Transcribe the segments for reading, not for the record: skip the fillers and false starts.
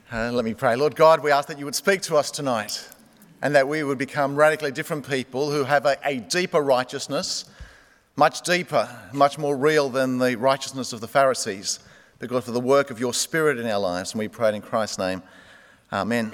Let me pray. Lord God, we ask that you would speak to us tonight and that we would become radically different people who have a deeper righteousness, much deeper, much more real than the righteousness of the Pharisees, because of the work of your Spirit in our lives. And we pray it in Christ's name. Amen.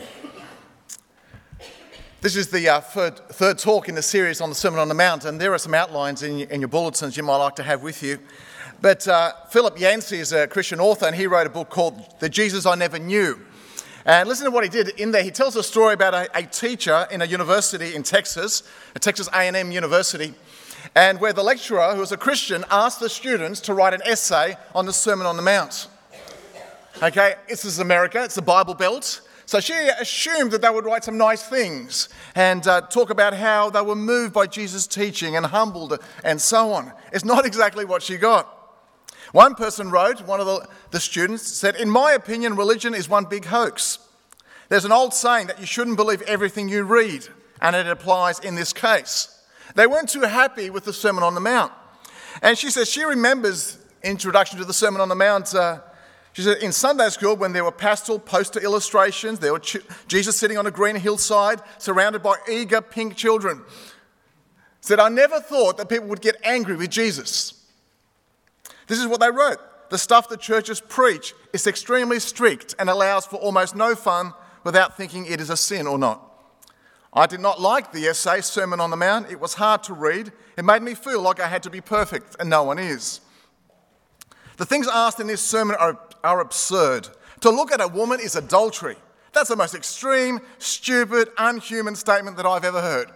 This is the third talk in the series on the Sermon on the Mount, and there are some outlines in your bulletins you might like to have with you. But Philip Yancey is a Christian author, and he wrote a book called The Jesus I Never Knew. And listen to what he did in there. He tells a story about a teacher in a university in Texas, a Texas A&M university, and where the lecturer, who was a Christian, asked the students to write an essay on the Sermon on the Mount. Okay, this is America, it's the Bible Belt. So she assumed that they would write some nice things and talk about how they were moved by Jesus' teaching and humbled and so on. It's not exactly what she got. One person wrote, one of the students said, "In my opinion, religion is one big hoax. There's an old saying that you shouldn't believe everything you read, and it applies in this case." They weren't too happy with the Sermon on the Mount. And she says she remembers introduction to the Sermon on the Mount. She said in Sunday school when there were pastoral poster illustrations, there were Jesus sitting on a green hillside surrounded by eager pink children. Said, "I never thought that people would get angry with Jesus." This is what they wrote. "The stuff the churches preach is extremely strict and allows for almost no fun without thinking it is a sin or not. I did not like the essay, Sermon on the Mount. It was hard to read. It made me feel like I had to be perfect, and no one is. The things asked in this sermon are absurd. To look at a woman is adultery. That's the most extreme, stupid, unhuman statement that I've ever heard."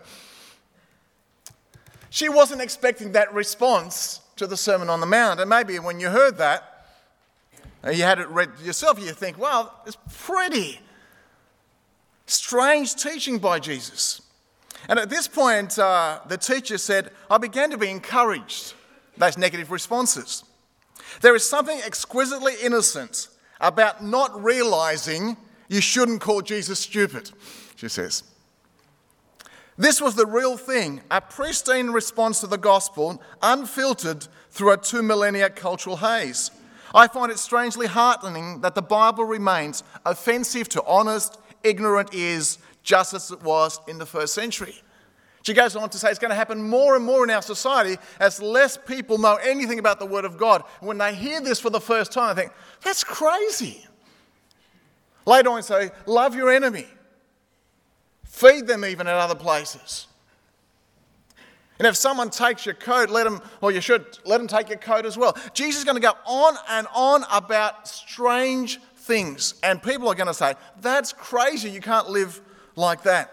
She wasn't expecting that response to the Sermon on the Mount. And maybe when you heard that, you had it read yourself, you think, well, it's pretty strange teaching by Jesus. And at this point, the teacher said, "I began to be encouraged." Those negative responses. "There is something exquisitely innocent about not realizing you shouldn't call Jesus stupid," she says. "This was the real thing, a pristine response to the gospel, unfiltered through a 2 millennia cultural haze. I find it strangely heartening that the Bible remains offensive to honest, ignorant ears, just as it was in the first century." She goes on to say it's going to happen more and more in our society as less people know anything about the Word of God. When they hear this for the first time, they think, that's crazy. Later on, say, love your enemy. Feed them even at other places. And if someone takes your coat, you should let them take your coat as well. Jesus is going to go on and on about strange things. And people are going to say, that's crazy, you can't live like that.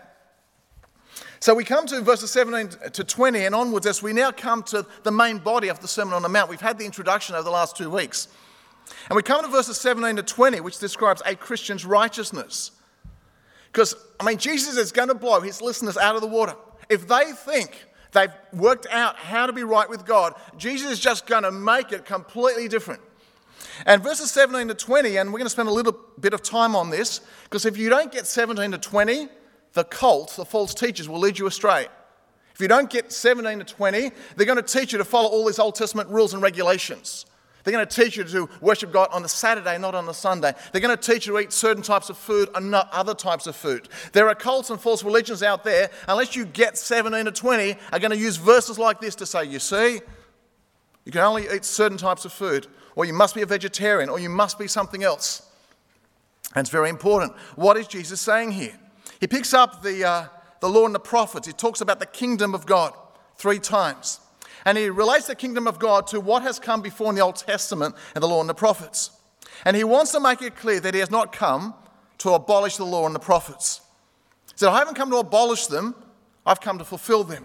So we come to verses 17 to 20 and onwards as we now come to the main body of the Sermon on the Mount. We've had the introduction over the last 2 weeks. And we come to verses 17 to 20, which describes a Christian's righteousness. Because, Jesus is going to blow his listeners out of the water. If they think they've worked out how to be right with God, Jesus is just going to make it completely different. And verses 17 to 20, and we're going to spend a little bit of time on this, because if you don't get 17 to 20, the cults, the false teachers, will lead you astray. If you don't get 17 to 20, they're going to teach you to follow all these Old Testament rules and regulations. They're going to teach you to worship God on the Saturday, not on the Sunday. They're going to teach you to eat certain types of food and not other types of food. There are cults and false religions out there, unless you get 17 to 20, are going to use verses like this to say, you see, you can only eat certain types of food, or you must be a vegetarian, or you must be something else. And it's very important. What is Jesus saying here? He picks up the law and the prophets. He talks about the kingdom of God 3 times. And he relates the kingdom of God to what has come before in the Old Testament and the law and the prophets. And he wants to make it clear that he has not come to abolish the law and the prophets. He said, I haven't come to abolish them, I've come to fulfill them.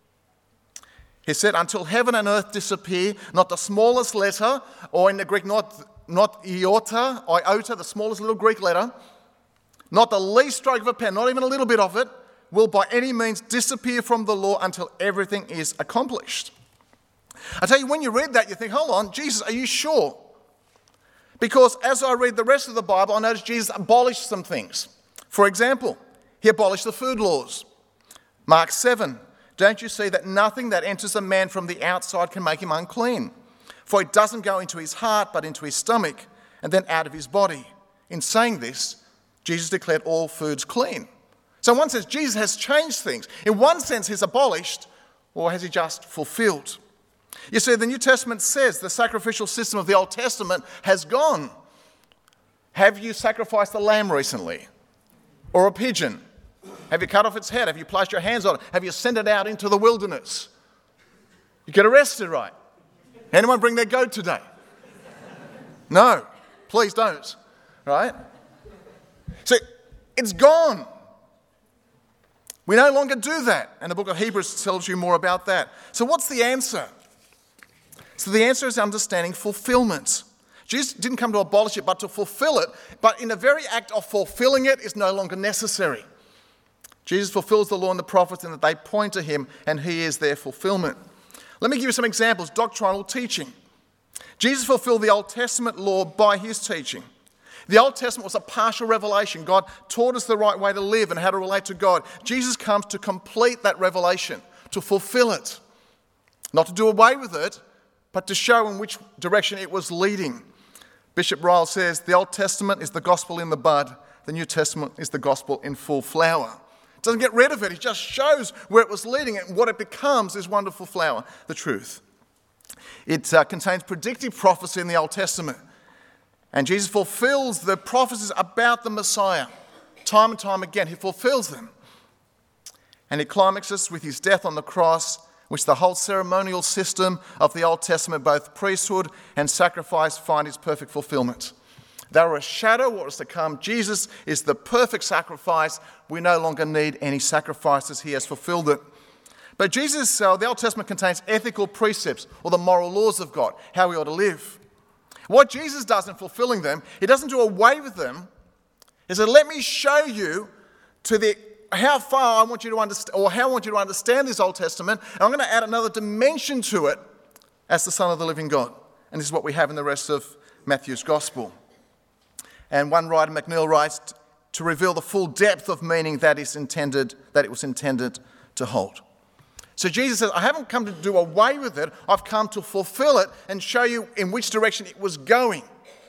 He said, until heaven and earth disappear, not the smallest letter, or in the Greek, not iota, the smallest little Greek letter, not the least stroke of a pen, not even a little bit of it, will by any means disappear from the law until everything is accomplished. I tell you, when you read that, you think, hold on, Jesus, are you sure? Because as I read the rest of the Bible, I notice Jesus abolished some things. For example, he abolished the food laws. Mark 7, don't you see that nothing that enters a man from the outside can make him unclean? For it doesn't go into his heart, but into his stomach, and then out of his body. In saying this, Jesus declared all foods clean. So in one sense, Jesus has changed things. In one sense, he's abolished, or has he just fulfilled? You see, the New Testament says the sacrificial system of the Old Testament has gone. Have you sacrificed a lamb recently? Or a pigeon? Have you cut off its head? Have you placed your hands on it? Have you sent it out into the wilderness? You get arrested, right? Anyone bring their goat today? No, please don't, right? So it's gone. We no longer do that, and the book of Hebrews tells you more about that. So what's the answer? So the answer is understanding fulfillment. Jesus didn't come to abolish it, but to fulfill it. But in the very act of fulfilling it is no longer necessary. Jesus fulfills the law and the prophets in that they point to him, and he is their fulfillment. Let me give you some examples. Doctrinal teaching. Jesus fulfilled the Old Testament law by his teaching. The Old Testament was a partial revelation. God taught us the right way to live and how to relate to God. Jesus comes to complete that revelation, to fulfill it. Not to do away with it, but to show in which direction it was leading. Bishop Ryle says, the Old Testament is the gospel in the bud. The New Testament is the gospel in full flower. It doesn't get rid of it. It just shows where it was leading, and what it becomes is wonderful flower, the truth. It contains predictive prophecy in the Old Testament. And Jesus fulfills the prophecies about the Messiah. Time and time again, he fulfills them. And he climaxes with his death on the cross, which the whole ceremonial system of the Old Testament, both priesthood and sacrifice, find its perfect fulfillment. They were a shadow of what was to come. Jesus is the perfect sacrifice. We no longer need any sacrifices. He has fulfilled it. But the Old Testament contains ethical precepts, or the moral laws of God, how we ought to live. What Jesus does in fulfilling them, he doesn't do away with them. He said, let me show you how far I want you to understand, or how I want you to understand this Old Testament, and I'm going to add another dimension to it as the Son of the living God. And this is what we have in the rest of Matthew's Gospel. And one writer, McNeill, writes, to reveal the full depth of meaning that it was intended to hold. So Jesus says, I haven't come to do away with it, I've come to fulfill it and show you in which direction it was going.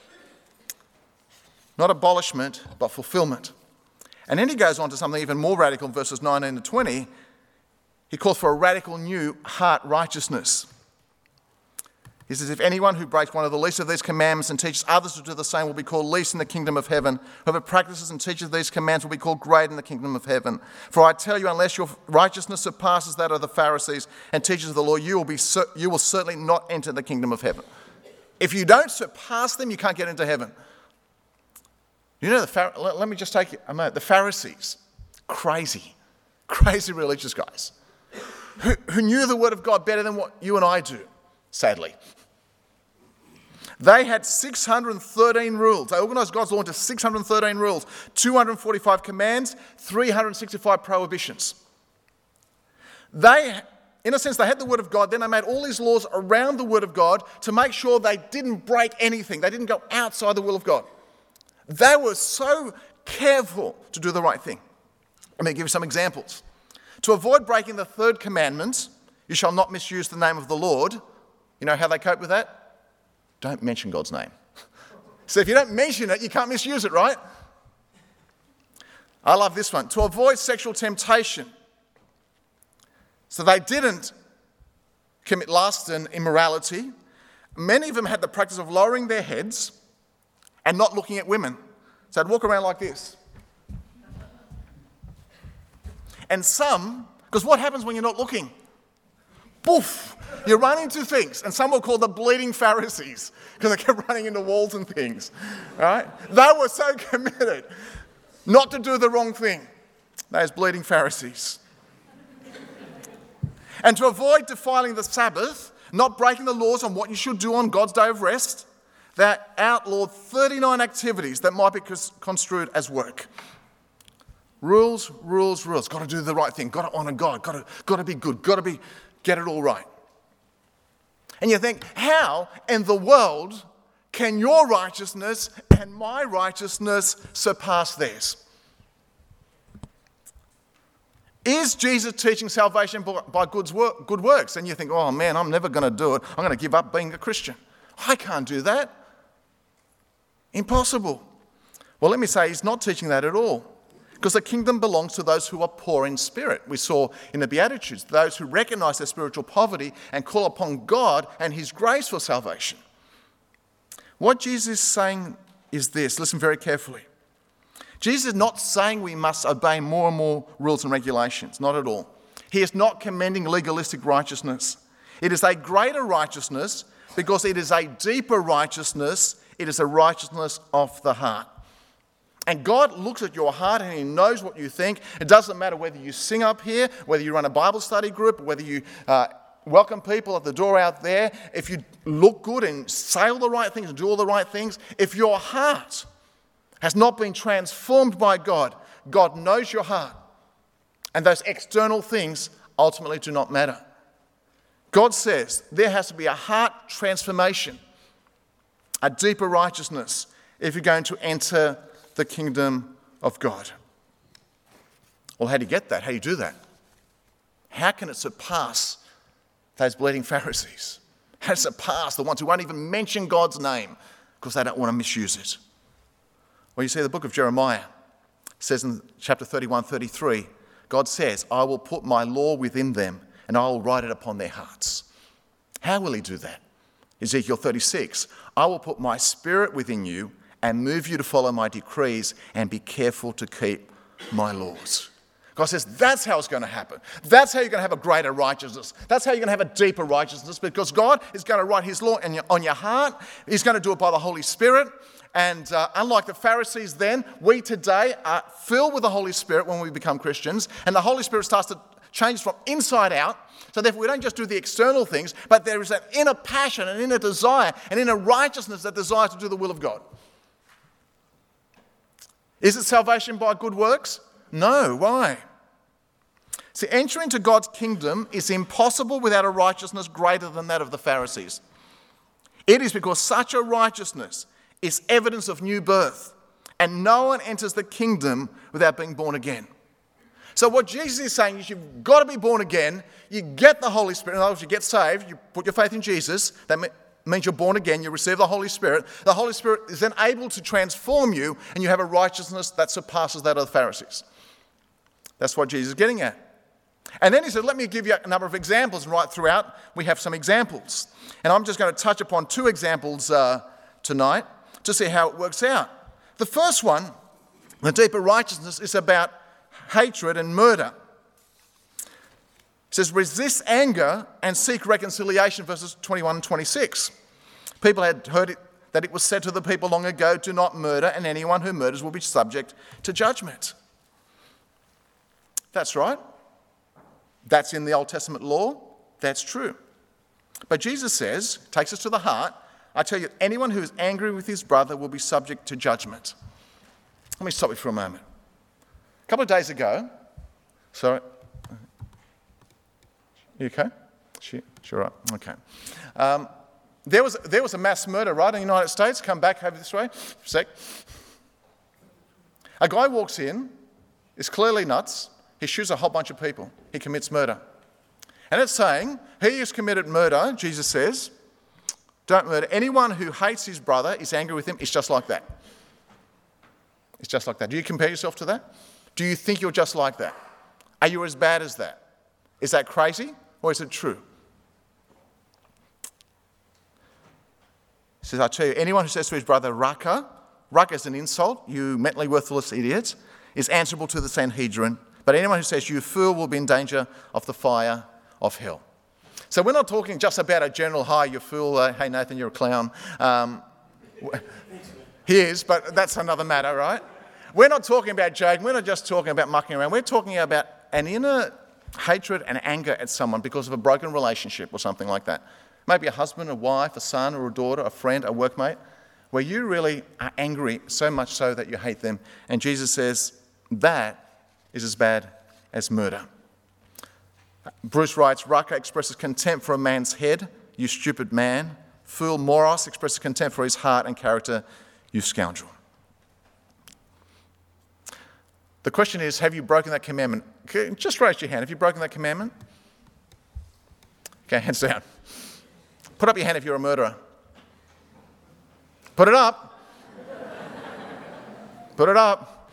Not abolishment, but fulfillment. And then he goes on to something even more radical in verses 19 to 20. He calls for a radical new heart righteousness. He says, if anyone who breaks one of the least of these commandments and teaches others to do the same will be called least in the kingdom of heaven. Whoever practices and teaches these commands will be called great in the kingdom of heaven. For I tell you, unless your righteousness surpasses that of the Pharisees and teachers of the law, you will certainly not enter the kingdom of heaven. If you don't surpass them, you can't get into heaven. You know, let me just take a moment. The Pharisees, crazy religious guys, who knew the word of God better than what you and I do, sadly. They had 613 rules. They organised God's law into 613 rules, 245 commands, 365 prohibitions. They, in a sense, they had the word of God, then they made all these laws around the word of God to make sure they didn't break anything. They didn't go outside the will of God. They were so careful to do the right thing. Let me give you some examples. To avoid breaking the third commandment, you shall not misuse the name of the Lord. You know how they cope with that? Don't mention God's name. So if you don't mention it, you can't misuse it, right? I love this one. To avoid sexual temptation. So they didn't commit lust and immorality. Many of them had the practice of lowering their heads and not looking at women. So they'd walk around like this. And some, because what happens when you're not looking? Poof! You run into things, and some were called the bleeding Pharisees because they kept running into walls and things, right? They were so committed not to do the wrong thing. Those bleeding Pharisees. And to avoid defiling the Sabbath, not breaking the laws on what you should do on God's day of rest, they outlawed 39 activities that might be construed as work. Rules. Got to do the right thing. Got to honour God. Got to be good. Got to get it all right. And you think, how in the world can your righteousness and my righteousness surpass theirs? Is Jesus teaching salvation by good works? And you think, oh man, I'm never going to do it. I'm going to give up being a Christian. I can't do that. Impossible. Well, let me say he's not teaching that at all. Because the kingdom belongs to those who are poor in spirit. We saw in the Beatitudes, those who recognize their spiritual poverty and call upon God and his grace for salvation. What Jesus is saying is this. Listen very carefully. Jesus is not saying we must obey more and more rules and regulations. Not at all. He is not commending legalistic righteousness. It is a greater righteousness because it is a deeper righteousness. It is a righteousness of the heart. And God looks at your heart and he knows what you think. It doesn't matter whether you sing up here, whether you run a Bible study group, whether you welcome people at the door out there, if you look good and say all the right things and do all the right things. If your heart has not been transformed by God, God knows your heart. And those external things ultimately do not matter. God says there has to be a heart transformation, a deeper righteousness if you're going to enter the kingdom of God. Well, how do you get that? How do you do that? How can it surpass those bleeding Pharisees? How does it surpass the ones who won't even mention God's name because they don't want to misuse it? Well, you see, the book of Jeremiah says in chapter 31-33, God says, I will put my law within them and I will write it upon their hearts. How will he do that? Ezekiel 36, I will put my spirit within you and move you to follow my decrees and be careful to keep my laws. God says that's how it's going to happen. That's how you're going to have a greater righteousness. That's how you're going to have a deeper righteousness, because God is going to write his law on your heart. He's going to do it by the Holy Spirit. And unlike the Pharisees then, we today are filled with the Holy Spirit when we become Christians. And the Holy Spirit starts to change from inside out. So therefore we don't just do the external things, but there is an inner passion, an inner desire, an inner righteousness that desires to do the will of God. Is it salvation by good works? No. Why? See, entering into God's kingdom is impossible without a righteousness greater than that of the Pharisees. It is because such a righteousness is evidence of new birth, and no one enters the kingdom without being born again. So what Jesus is saying is you've got to be born again, you get the Holy Spirit. In other words, you get saved, you put your faith in Jesus, that means you're born again, you receive the Holy Spirit. The Holy Spirit is then able to transform you, and you have a righteousness that surpasses that of the Pharisees. That's what Jesus is getting at. And then he said, let me give you a number of examples. And right throughout, we have some examples. And I'm just going to touch upon two examples tonight to see how it works out. The first one, the deeper righteousness, is about hatred and murder. It says, resist anger and seek reconciliation, verses 21 and 26. People had heard that it was said to the people long ago, do not murder, and anyone who murders will be subject to judgment. That's right. That's in the Old Testament law. That's true. But Jesus says, takes us to the heart, I tell you, anyone who is angry with his brother will be subject to judgment. Let me stop you for a moment. A couple of days ago, sorry, you okay? Sure, right, okay. There was a mass murder, right, in the United States. Come back over this way, for a sec. A guy walks in, is clearly nuts, he shoots a whole bunch of people, he commits murder. And it's saying, he has committed murder, Jesus says, don't murder. Anyone who hates his brother, is angry with him, it's just like that. It's just like that. Do you compare yourself to that? Do you think you're just like that? Are you as bad as that? Is that crazy or is it true? He says, I tell you, anyone who says to his brother, Raka is an insult, you mentally worthless idiot, is answerable to the Sanhedrin. But anyone who says, you fool, will be in danger of the fire of hell. So we're not talking just about a general, hi, you fool, hey, Nathan, you're a clown. He is, but that's another matter, right? We're not talking about joking. We're not just talking about mucking around. We're talking about an inner hatred and anger at someone because of a broken relationship or something like that. Maybe a husband, a wife, a son or a daughter, a friend, a workmate, where you really are angry so much so that you hate them. And Jesus says that is as bad as murder. Bruce writes, Raka expresses contempt for a man's head, you stupid man. Fool, moros, expresses contempt for his heart and character, you scoundrel. The question is, have you broken that commandment? Okay, just raise your hand. Have you broken that commandment? Okay, hands down. Put up your hand if you're a murderer. Put it up. Put it up.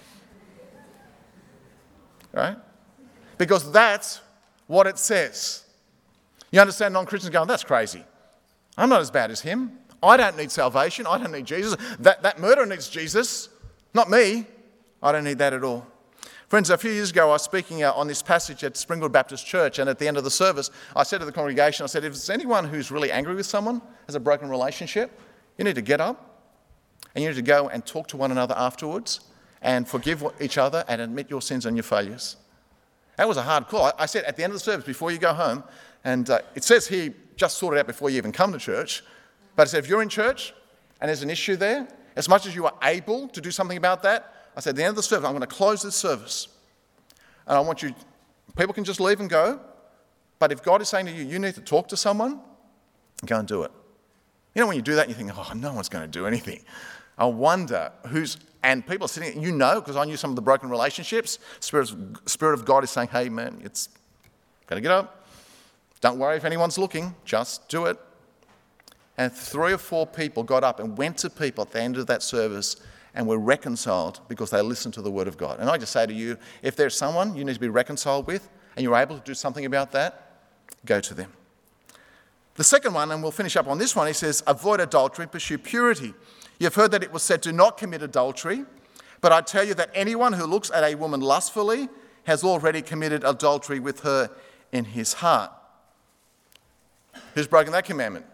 Right? Because that's what it says. You understand non-Christians going, that's crazy. I'm not as bad as him. I don't need salvation. I don't need Jesus. That murderer needs Jesus, not me. I don't need that at all. Friends, a few years ago I was speaking on this passage at Springwood Baptist Church, and at the end of the service I said to the congregation, I said, if there's anyone who's really angry with someone, has a broken relationship, you need to get up and you need to go and talk to one another afterwards and forgive each other and admit your sins and your failures. That was a hard call. I said at the end of the service, before you go home, and it says here, just sort it out before you even come to church, but I said, if you're in church and there's an issue there, as much as you are able to do something about that, I said, at the end of the service, I'm going to close this service. And I want you, people can just leave and go, but if God is saying to you, you need to talk to someone, go and do it. You know, when you do that, you think, oh, no one's going to do anything. I wonder and people are sitting, because I knew some of the broken relationships, Spirit of God is saying, hey, man, it's got to get up. Don't worry if anyone's looking, just do it. And 3 or 4 people got up and went to people at the end of that service and were reconciled because they listened to the word of God. And I just say to you, if there's someone you need to be reconciled with and you're able to do something about that, go to them. The second one, and we'll finish up on this one, he says, avoid adultery, pursue purity. You've heard that it was said, do not commit adultery, but I tell you that anyone who looks at a woman lustfully has already committed adultery with her in his heart. Who's broken that commandment?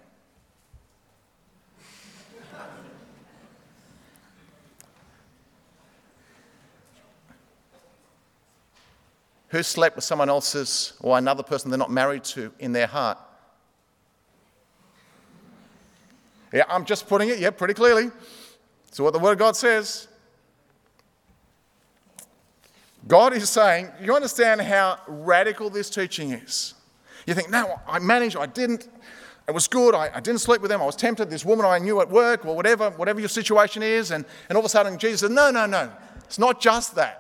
Who slept with someone else's or another person they're not married to in their heart? Yeah, I'm just putting it, pretty clearly. So what the Word of God says. God is saying, you understand how radical this teaching is. You think, no, I managed, I didn't. It was good, I didn't sleep with them, I was tempted, this woman I knew at work, or whatever your situation is, and all of a sudden Jesus said, no, it's not just that.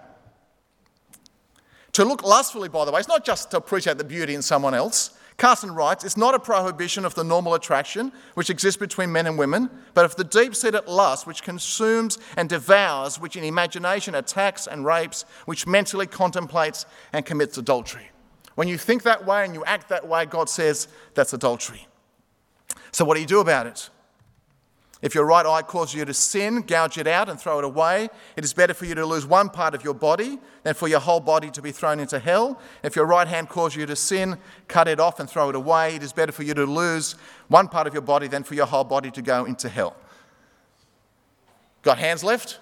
To look lustfully, by the way, it's not just to appreciate the beauty in someone else. Carson writes, it's not a prohibition of the normal attraction which exists between men and women, but of the deep-seated lust which consumes and devours, which in imagination attacks and rapes, which mentally contemplates and commits adultery. When you think that way and you act that way, God says that's adultery. So what do you do about it? If your right eye causes you to sin, gouge it out and throw it away. It is better for you to lose one part of your body than for your whole body to be thrown into hell. If your right hand causes you to sin, cut it off and throw it away. It is better for you to lose one part of your body than for your whole body to go into hell. Got hands left?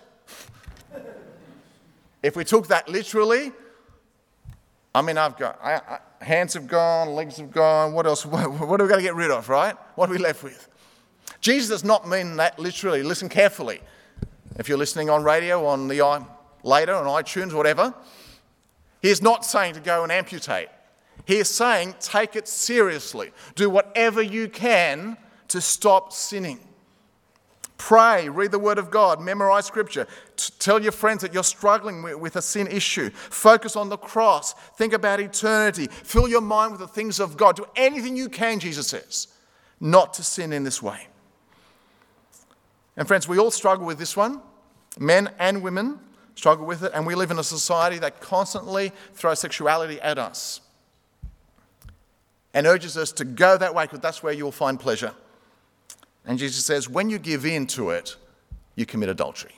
If we took that literally, I've got hands have gone, legs have gone. What else? What are we going to get rid of, right? What are we left with? Jesus does not mean that literally. Listen carefully. If you're listening on radio, on the later, on iTunes, whatever, he is not saying to go and amputate. He is saying take it seriously. Do whatever you can to stop sinning. Pray, read the Word of God, memorize Scripture. Tell your friends that you're struggling with a sin issue. Focus on the cross. Think about eternity. Fill your mind with the things of God. Do anything you can, Jesus says, not to sin in this way. And friends, we all struggle with this one. Men and women struggle with it, and we live in a society that constantly throws sexuality at us and urges us to go that way because that's where you'll find pleasure. And Jesus says, when you give in to it, you commit adultery.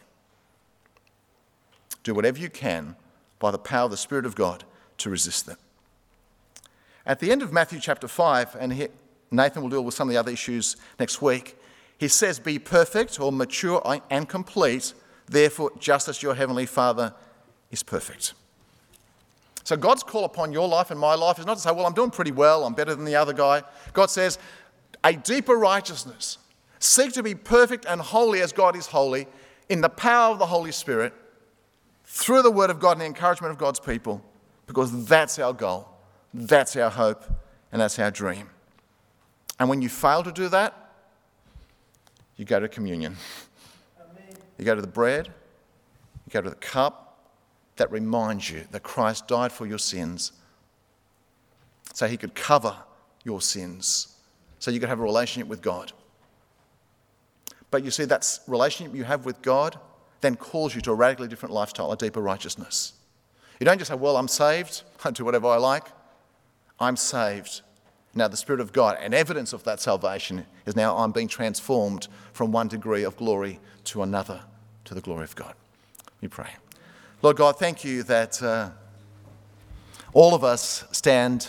Do whatever you can by the power of the Spirit of God to resist them. At the end of Matthew chapter 5, and Nathan will deal with some of the other issues next week, he says, be perfect or mature and complete, therefore just as your heavenly Father is perfect. So God's call upon your life and my life is not to say, well, I'm doing pretty well, I'm better than the other guy. God says, a deeper righteousness. Seek to be perfect and holy as God is holy in the power of the Holy Spirit through the Word of God and the encouragement of God's people, because that's our goal, that's our hope, and that's our dream. And when you fail to do that, you go to communion. Amen. You go to the bread, you go to the cup that reminds you that Christ died for your sins so he could cover your sins, so you could have a relationship with God. But you see, that relationship you have with God then calls you to a radically different lifestyle, a deeper righteousness. You don't just say, well, I'm saved, I do whatever I like. I'm saved. Now the Spirit of God, and evidence of that salvation is now I'm being transformed from one degree of glory to another, to the glory of God. We pray. Lord God, thank you that all of us stand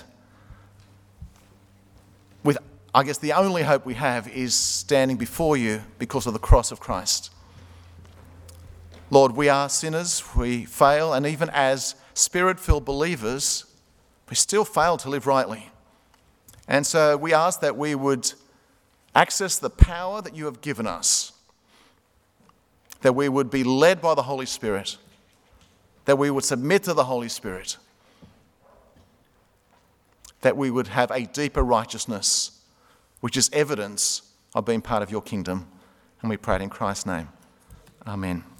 with, I guess the only hope we have is standing before you because of the cross of Christ. Lord, we are sinners, we fail, and even as Spirit-filled believers, we still fail to live rightly. And so we ask that we would access the power that you have given us, that we would be led by the Holy Spirit, that we would submit to the Holy Spirit, that we would have a deeper righteousness, which is evidence of being part of your kingdom. And we pray it in Christ's name. Amen.